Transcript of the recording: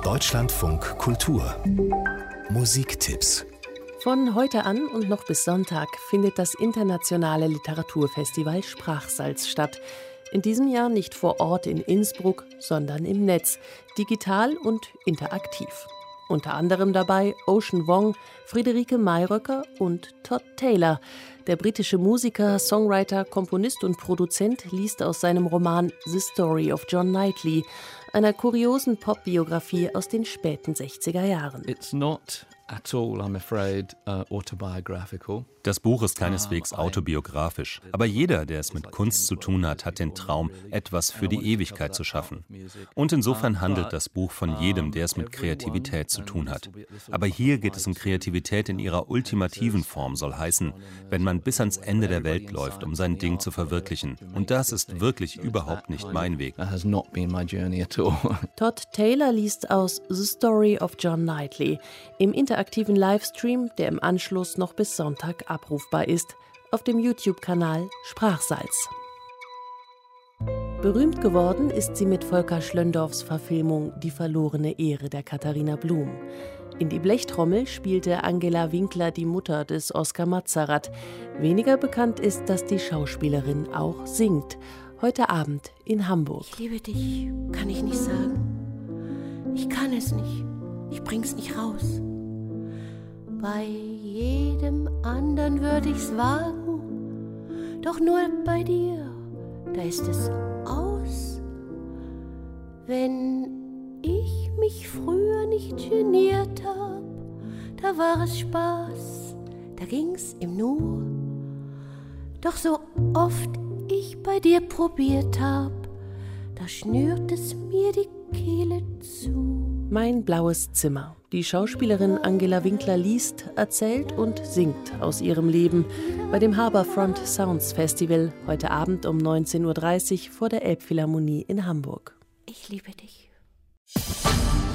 Deutschlandfunk Kultur Musiktipps. Von heute an und noch bis Sonntag findet das internationale Literaturfestival Sprachsalz statt. In diesem Jahr nicht vor Ort in Innsbruck, sondern im Netz, digital und interaktiv. Unter anderem dabei Ocean Vuong, Friederike Mayröcker und Todd Taylor. Der britische Musiker, Songwriter, Komponist und Produzent liest aus seinem Roman The Story of John Knightley, einer kuriosen Popbiografie aus den späten 60er Jahren. It's not at all, I'm afraid, autobiographical. Das Buch ist keineswegs autobiografisch, aber jeder, der es mit Kunst zu tun hat, hat den Traum, etwas für die Ewigkeit zu schaffen. Und insofern handelt das Buch von jedem, der es mit Kreativität zu tun hat. Aber hier geht es um Kreativität in ihrer ultimativen Form, soll heißen, wenn man bis ans Ende der Welt läuft, um sein Ding zu verwirklichen. Und das ist wirklich überhaupt nicht mein Weg. Todd Taylor liest aus The Story of John Knightley im interaktiven Livestream, der im Anschluss noch bis Sonntag abrufbar ist, auf dem YouTube-Kanal Sprachsalz. Berühmt geworden ist sie mit Volker Schlöndorffs Verfilmung Die verlorene Ehre der Katharina Blum. In die Blechtrommel spielte Angela Winkler die Mutter des Oskar Matzerath. Weniger bekannt ist, dass die Schauspielerin auch singt. Heute Abend in Hamburg. Ich liebe dich, kann ich nicht sagen. Ich kann es nicht, ich bring's nicht raus. Bei jedem anderen würde ich's wagen, doch nur bei dir, da ist es aus. Wenn ich mich früher nicht geniert hab, da war es Spaß, da ging's im Nu. Doch so oft ich bei dir probiert hab, da schnürt es mir die Kehle zu. Mein blaues Zimmer. Die Schauspielerin Angela Winkler liest, erzählt und singt aus ihrem Leben bei dem Harbourfront Sounds Festival heute Abend um 19:30 Uhr vor der Elbphilharmonie in Hamburg. Ich liebe dich.